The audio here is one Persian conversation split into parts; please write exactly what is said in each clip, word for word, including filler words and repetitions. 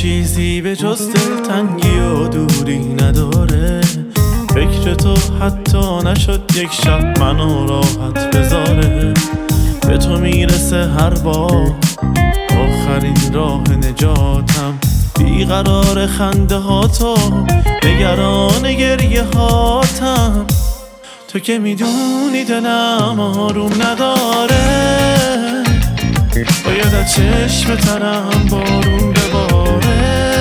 چیزی به جز دلتنگی و دوری نداره. فکر تو حتی نشد یک شب منو راحت بذاره. به تو میرسه هر بار آخرین راه نجاتم. بیقرار خنده ها تو، نگران گریه هاتم. تو که میدونی دلم آروم نداره. باید از چشم ترم بارون بباره.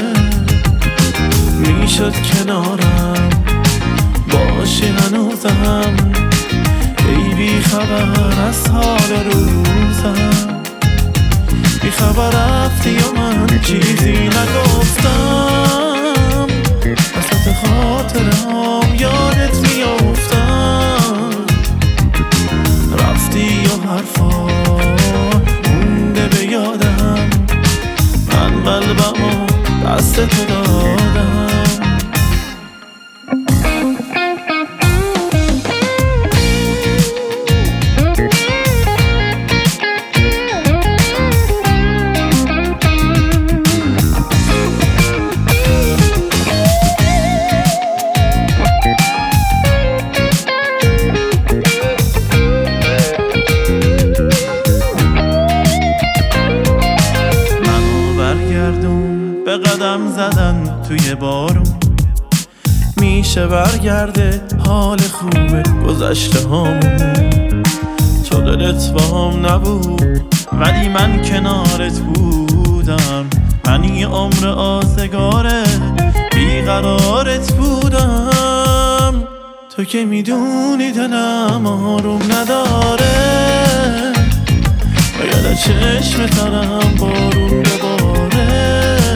میشد کنارم باشی هنوزم. ای بی خبر از حال روزم. بی خبر رفتی و من چیزی نگفتم. وسط خاطره هم یادت میافتم. رفتی و حرفا مونده به یادم. من قلبمو دست تو دادم. به قدم زدن توی بارون میشه برگرده حال خوبه گذشته همون. تو دلت با هم نبود ولی من کنارت بودم. من یه عمر آزگاره بیقرارت بودم. تو که میدونی دلم آروم نداره. باید از چشم ترم بارون بباره.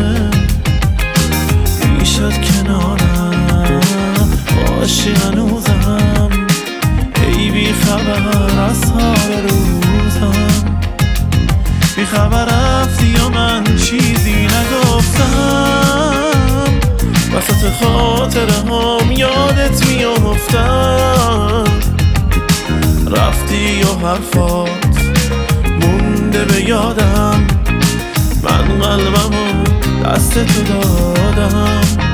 میشد کنارم باشی هنوزم. ای بی خبر از حال روزم. بی خبر رفتی و من چیزی نگفتم. وسط خاطره هم یادت میافتم. رفتی و حرفات مونده به یادم. من قلبمو دست تو دادم.